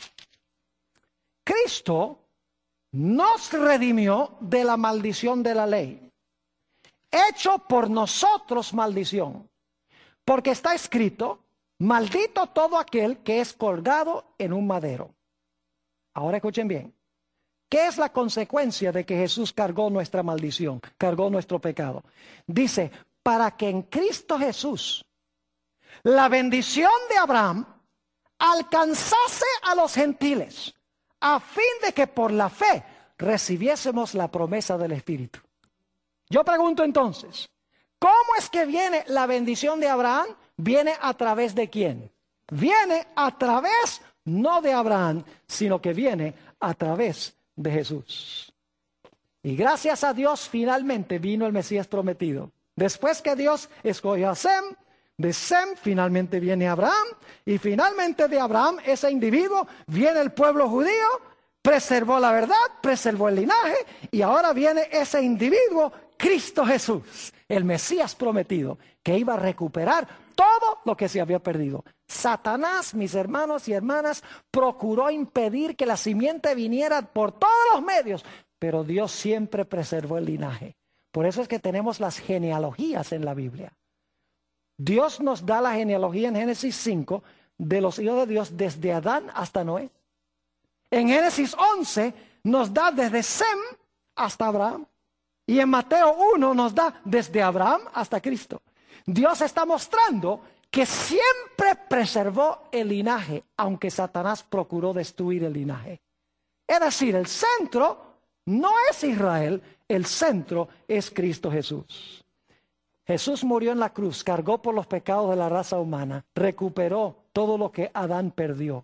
Cristo nos redimió de la maldición de la ley, hecho por nosotros maldición, porque está escrito, maldito todo aquel que es colgado en un madero. Ahora escuchen bien, ¿qué es la consecuencia de que Jesús cargó nuestra maldición, cargó nuestro pecado? Dice, para que en Cristo Jesús la bendición de Abraham alcanzase a los gentiles, a fin de que por la fe recibiésemos la promesa del Espíritu. Yo pregunto entonces, ¿cómo es que viene la bendición de Abraham? ¿Viene a través de quién? Viene a través, no de Abraham, sino que viene a través de Jesús. Y gracias a Dios finalmente vino el Mesías prometido. Después que Dios escogió a Sem, de Sem finalmente viene Abraham, y finalmente de Abraham, ese individuo, viene el pueblo judío, preservó la verdad, preservó el linaje, y ahora viene ese individuo, Cristo Jesús, el Mesías prometido, que iba a recuperar todo lo que se había perdido. Satanás, mis hermanos y hermanas, procuró impedir que la simiente viniera por todos los medios, pero Dios siempre preservó el linaje. Por eso es que tenemos las genealogías en la Biblia. Dios nos da la genealogía en Génesis cinco de los hijos de Dios desde Adán hasta Noé. En Génesis once nos da desde Sem hasta Abraham. Y en Mateo uno nos da desde Abraham hasta Cristo. Dios está mostrando que siempre preservó el linaje, aunque Satanás procuró destruir el linaje. Es decir, el centro no es Israel, el centro es Cristo Jesús. Jesús murió en la cruz, cargó por los pecados de la raza humana, recuperó todo lo que Adán perdió.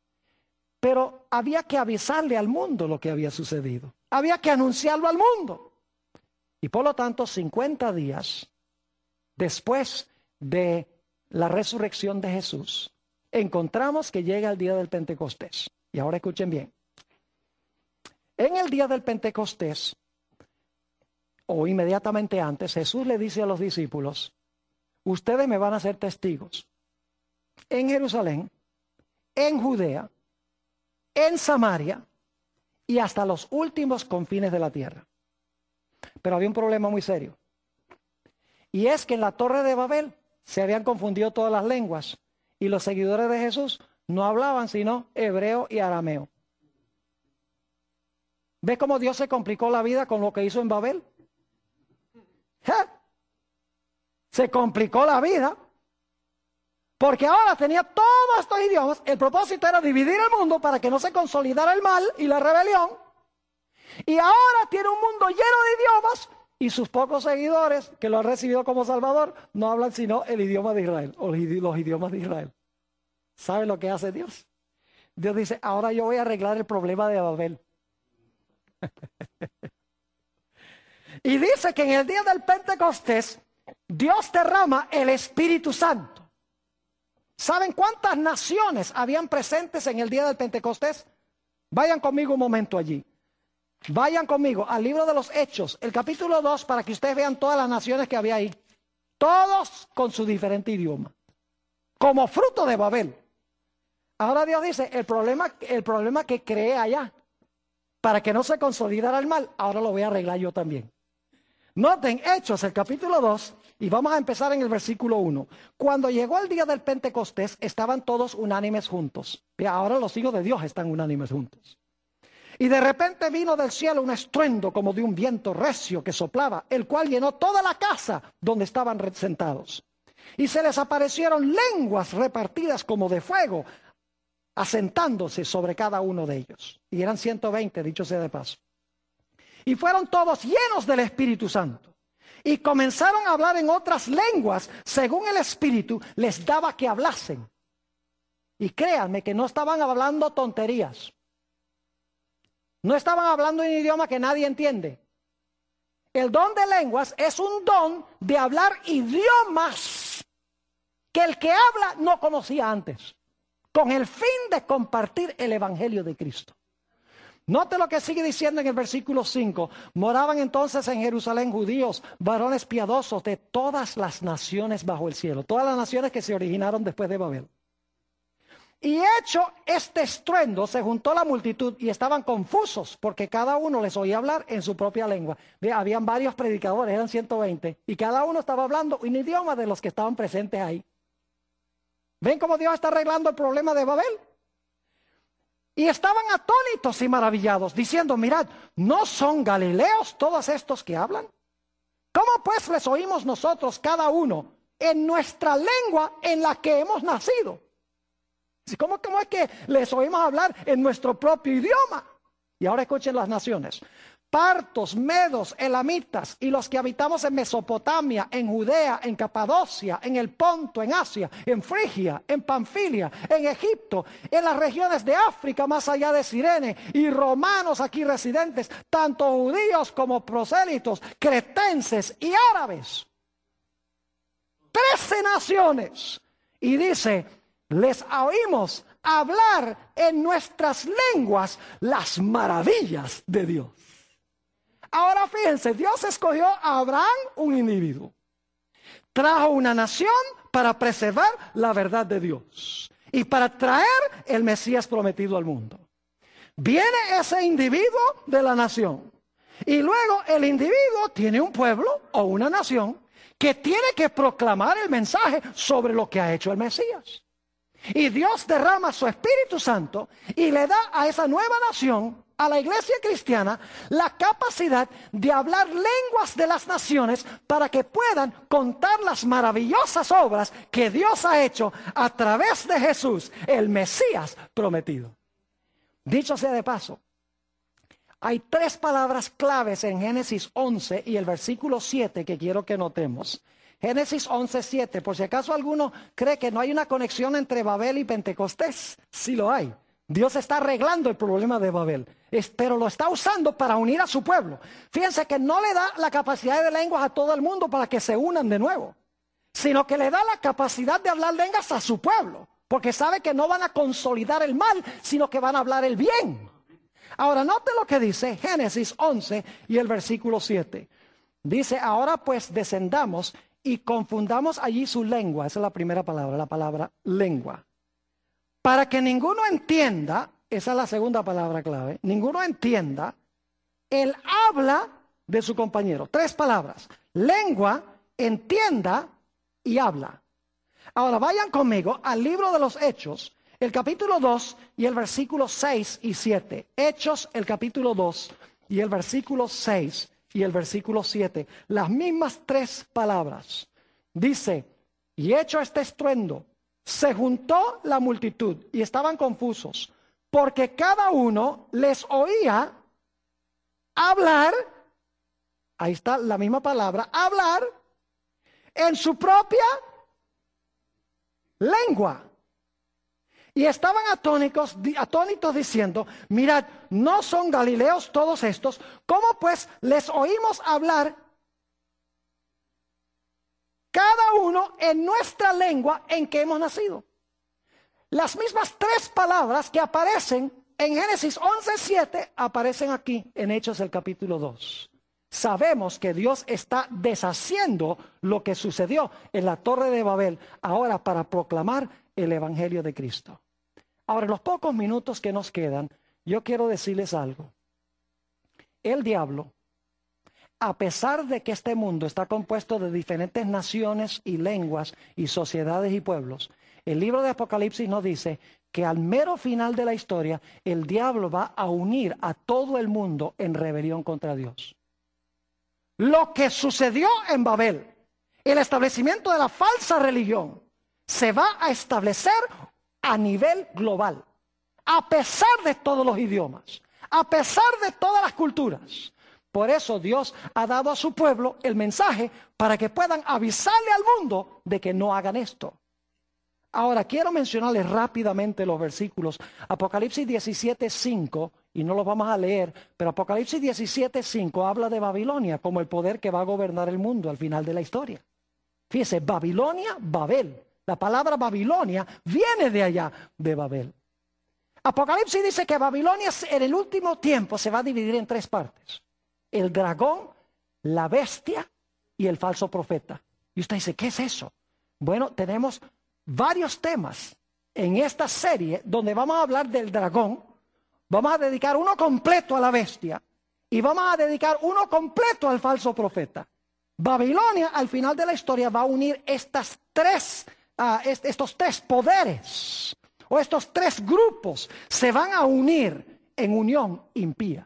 Pero había que avisarle al mundo lo que había sucedido. Había que anunciarlo al mundo. Y por lo tanto, cincuenta días después de la resurrección de Jesús, encontramos que llega el día del Pentecostés. Y ahora escuchen bien. En el día del Pentecostés, o inmediatamente antes, Jesús le dice a los discípulos, ustedes me van a ser testigos en Jerusalén, en Judea, en Samaria y hasta los últimos confines de la tierra. Pero había un problema muy serio. Y es que en la Torre de Babel se habían confundido todas las lenguas y los seguidores de Jesús no hablaban sino hebreo y arameo. ¿Ves cómo Dios se complicó la vida con lo que hizo en Babel? ¿Eh? Se complicó la vida porque ahora tenía todos estos idiomas. El propósito era dividir el mundo para que no se consolidara el mal y la rebelión. Y ahora tiene un mundo lleno de idiomas y sus pocos seguidores que lo han recibido como Salvador no hablan sino el idioma de Israel o los idiomas de Israel. ¿Sabe lo que hace Dios? Dios dice, ahora yo voy a arreglar el problema de Babel. Y dice que en el día del Pentecostés Dios derrama el Espíritu Santo. ¿Saben cuántas naciones habían presentes en el día del Pentecostés? Vayan conmigo un momento allí. Vayan conmigo al libro de los Hechos, el capítulo dos, para que ustedes vean todas las naciones que había ahí. Todos con su diferente idioma. Como fruto de Babel. Ahora Dios dice, el problema, el problema que creé allá, para que no se consolidara el mal, ahora lo voy a arreglar yo también. Noten Hechos, el capítulo dos, y vamos a empezar en el versículo uno. Cuando llegó el día del Pentecostés, estaban todos unánimes juntos. Y ahora los hijos de Dios están unánimes juntos. Y de repente vino del cielo un estruendo como de un viento recio que soplaba, el cual llenó toda la casa donde estaban sentados. Y se les aparecieron lenguas repartidas como de fuego, asentándose sobre cada uno de ellos. Y eran ciento veinte, dicho sea de paso. Y fueron todos llenos del Espíritu Santo. Y comenzaron a hablar en otras lenguas, según el Espíritu les daba que hablasen. Y créanme que no estaban hablando tonterías. No estaban hablando en un idioma que nadie entiende. El don de lenguas es un don de hablar idiomas que el que habla no conocía antes, con el fin de compartir el Evangelio de Cristo. Note lo que sigue diciendo en el versículo cinco. Moraban entonces en Jerusalén judíos, varones piadosos de todas las naciones bajo el cielo. Todas las naciones que se originaron después de Babel. Y hecho este estruendo, se juntó la multitud y estaban confusos, porque cada uno les oía hablar en su propia lengua. Ve, habían varios predicadores, eran ciento veinte, y cada uno estaba hablando un idioma de los que estaban presentes ahí. ¿Ven cómo Dios está arreglando el problema de Babel? Y estaban atónitos y maravillados, diciendo, mirad, ¿no son galileos todos estos que hablan? ¿Cómo pues les oímos nosotros cada uno en nuestra lengua en la que hemos nacido? ¿Cómo, ¿Cómo es que les oímos hablar en nuestro propio idioma? Y ahora escuchen las naciones. Partos, medos, elamitas y los que habitamos en Mesopotamia, en Judea, en Capadocia, en el Ponto, en Asia, en Frigia, en Panfilia, en Egipto, en las regiones de África más allá de Cirene, y romanos aquí residentes, tanto judíos como prosélitos, cretenses y árabes. Trece naciones. Y dice, les oímos hablar en nuestras lenguas las maravillas de Dios. Ahora fíjense, Dios escogió a Abraham, un individuo. Trajo una nación para preservar la verdad de Dios y para traer el Mesías prometido al mundo. Viene ese individuo de la nación y luego el individuo tiene un pueblo o una nación que tiene que proclamar el mensaje sobre lo que ha hecho el Mesías. Y Dios derrama su Espíritu Santo y le da a esa nueva nación, a la iglesia cristiana, la capacidad de hablar lenguas de las naciones para que puedan contar las maravillosas obras que Dios ha hecho a través de Jesús, el Mesías prometido. Dicho sea de paso, hay tres palabras claves en Génesis once y el versículo siete que quiero que notemos. Génesis once, siete, por si acaso alguno cree que no hay una conexión entre Babel y Pentecostés, sí lo hay. Dios está arreglando el problema de Babel, pero lo está usando para unir a su pueblo. Fíjense que no le da la capacidad de lenguas a todo el mundo para que se unan de nuevo, sino que le da la capacidad de hablar lenguas a su pueblo, porque sabe que no van a consolidar el mal, sino que van a hablar el bien. Ahora, note lo que dice Génesis once y el versículo siete. Dice, ahora pues descendamos y confundamos allí su lengua. Esa es la primera palabra, la palabra lengua. Para que ninguno entienda, esa es la segunda palabra clave, ninguno entienda el habla de su compañero. Tres palabras, lengua, entienda y habla. Ahora vayan conmigo al libro de los Hechos, el capítulo dos y el versículo seis y siete. Hechos, el capítulo dos y el versículo seis y el versículo siete. Las mismas tres palabras. Dice, y hecho este estruendo, se juntó la multitud y estaban confusos, porque cada uno les oía hablar, ahí está la misma palabra, hablar en su propia lengua. Y estaban atónicos, atónitos diciendo, mirad, ¿no son galileos todos estos? ¿Cómo pues les oímos hablar cada uno en nuestra lengua en que hemos nacido? Las mismas tres palabras que aparecen en Génesis once, siete aparecen aquí en Hechos el capítulo dos. Sabemos que Dios está deshaciendo lo que sucedió en la Torre de Babel ahora para proclamar el Evangelio de Cristo. Ahora, en los pocos minutos que nos quedan, yo quiero decirles algo. El diablo, a pesar de que este mundo está compuesto de diferentes naciones y lenguas y sociedades y pueblos, el libro de Apocalipsis nos dice que al mero final de la historia, el diablo va a unir a todo el mundo en rebelión contra Dios. Lo que sucedió en Babel, el establecimiento de la falsa religión, se va a establecer a nivel global. a pesar de todos los idiomas, a pesar de todas las culturas. Por eso Dios ha dado a su pueblo el mensaje para que puedan avisarle al mundo de que no hagan esto. Ahora, quiero mencionarles rápidamente los versículos. Apocalipsis diecisiete cinco, y no los vamos a leer, pero Apocalipsis diecisiete cinco habla de Babilonia como el poder que va a gobernar el mundo al final de la historia. Fíjese, Babilonia, Babel. La palabra Babilonia viene de allá, de Babel. Apocalipsis dice que Babilonia en el último tiempo se va a dividir en tres partes. El dragón, la bestia y el falso profeta. Y usted dice, ¿qué es eso? Bueno, tenemos varios temas en esta serie donde vamos a hablar del dragón. Vamos a dedicar uno completo a la bestia y vamos a dedicar uno completo al falso profeta. Babilonia al final de la historia va a unir estas tres, uh, est estos tres poderes o estos tres grupos se van a unir en unión impía.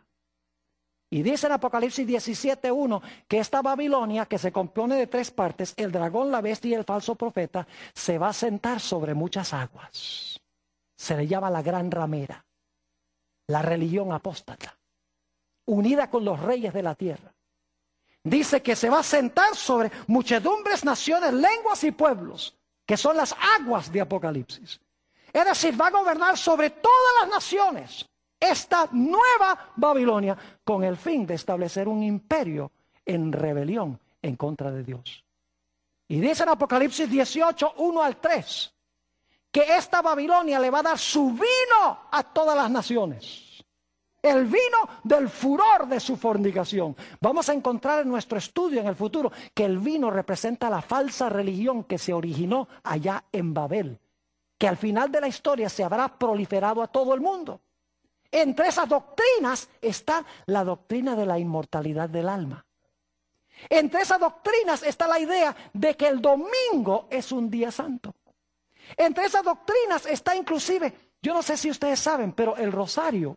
Y dice en Apocalipsis diecisiete uno que esta Babilonia, que se compone de tres partes, el dragón, la bestia y el falso profeta, se va a sentar sobre muchas aguas. Se le llama la gran ramera, la religión apóstata, unida con los reyes de la tierra. Dice que se va a sentar sobre muchedumbres, naciones, lenguas y pueblos, que son las aguas de Apocalipsis. Es decir, va a gobernar sobre todas las naciones. Esta nueva Babilonia con el fin de establecer un imperio en rebelión en contra de Dios. Y dice en Apocalipsis dieciocho, uno al tres, que esta Babilonia le va a dar su vino a todas las naciones. El vino del furor de su fornicación. Vamos a encontrar en nuestro estudio en el futuro que el vino representa la falsa religión que se originó allá en Babel, que al final de la historia se habrá proliferado a todo el mundo. Entre esas doctrinas está la doctrina de la inmortalidad del alma. Entre esas doctrinas está la idea de que el domingo es un día santo. Entre esas doctrinas está inclusive, yo no sé si ustedes saben, pero el rosario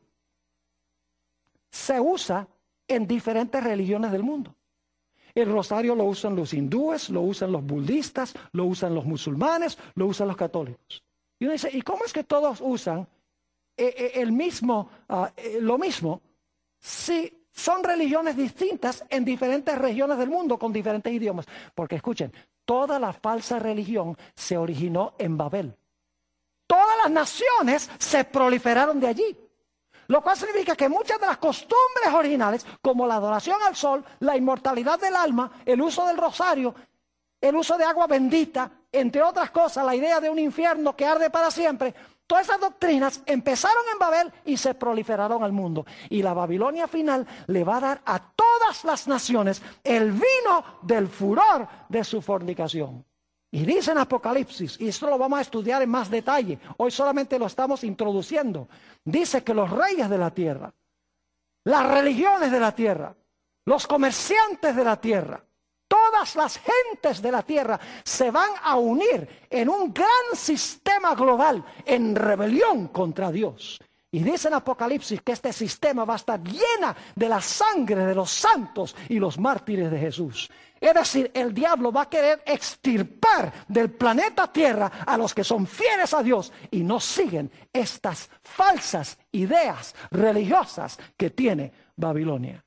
se usa en diferentes religiones del mundo. El rosario lo usan los hindúes, lo usan los budistas, lo usan los musulmanes, lo usan los católicos. Y uno dice, ¿y cómo es que todos usan el mismo, uh, lo mismo, si son religiones distintas en diferentes regiones del mundo con diferentes idiomas? Porque escuchen, toda la falsa religión se originó en Babel. Todas las naciones se proliferaron de allí. Lo cual significa que muchas de las costumbres originales, como la adoración al sol, la inmortalidad del alma, el uso del rosario, el uso de agua bendita, entre otras cosas, la idea de un infierno que arde para siempre, todas esas doctrinas empezaron en Babel y se proliferaron al mundo. Y la Babilonia final le va a dar a todas las naciones el vino del furor de su fornicación. Y dice en Apocalipsis, y esto lo vamos a estudiar en más detalle, hoy solamente lo estamos introduciendo, dice que los reyes de la tierra, las religiones de la tierra, los comerciantes de la tierra, todas las gentes de la tierra se van a unir en un gran sistema global en rebelión contra Dios. Y dice en Apocalipsis que este sistema va a estar llena de la sangre de los santos y los mártires de Jesús. Es decir, el diablo va a querer extirpar del planeta Tierra a los que son fieles a Dios y no siguen estas falsas ideas religiosas que tiene Babilonia.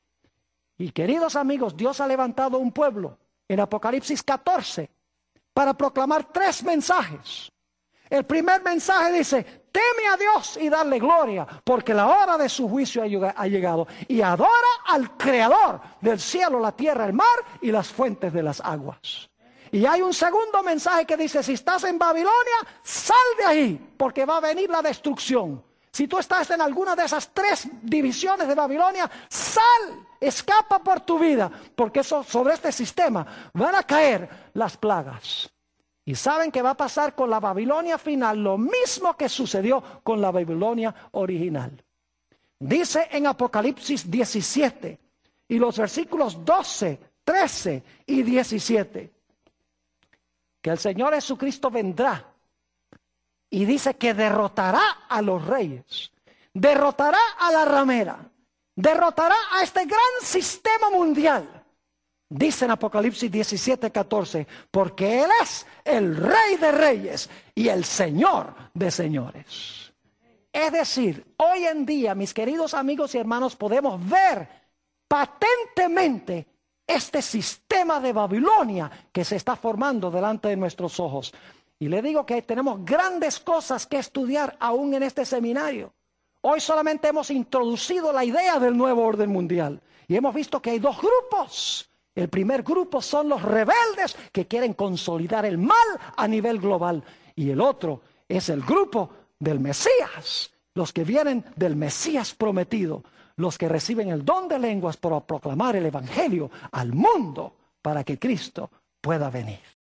Y queridos amigos, Dios ha levantado un pueblo en Apocalipsis catorce para proclamar tres mensajes. El primer mensaje dice, teme a Dios y darle gloria, porque la hora de su juicio ha llegado. Y adora al Creador del cielo, la tierra, el mar y las fuentes de las aguas. Y hay un segundo mensaje que dice, si estás en Babilonia, sal de ahí, porque va a venir la destrucción. Si tú estás en alguna de esas tres divisiones de Babilonia, sal, escapa por tu vida, porque eso, sobre este sistema van a caer las plagas. Y saben que va a pasar con la Babilonia final lo mismo que sucedió con la Babilonia original. Dice en Apocalipsis diecisiete y los versículos doce, trece y diecisiete que el Señor Jesucristo vendrá y dice que derrotará a los reyes, derrotará a la ramera, derrotará a este gran sistema mundial. Dice en Apocalipsis diecisiete, catorce, porque Él es el Rey de Reyes y el Señor de Señores. Es decir, hoy en día, mis queridos amigos y hermanos, podemos ver patentemente este sistema de Babilonia que se está formando delante de nuestros ojos. Y le digo que tenemos grandes cosas que estudiar aún en este seminario. Hoy solamente hemos introducido la idea del nuevo orden mundial y hemos visto que hay dos grupos. El primer grupo son los rebeldes que quieren consolidar el mal a nivel global, y el otro es el grupo del Mesías, los que vienen del Mesías prometido, los que reciben el don de lenguas para proclamar el evangelio al mundo para que Cristo pueda venir.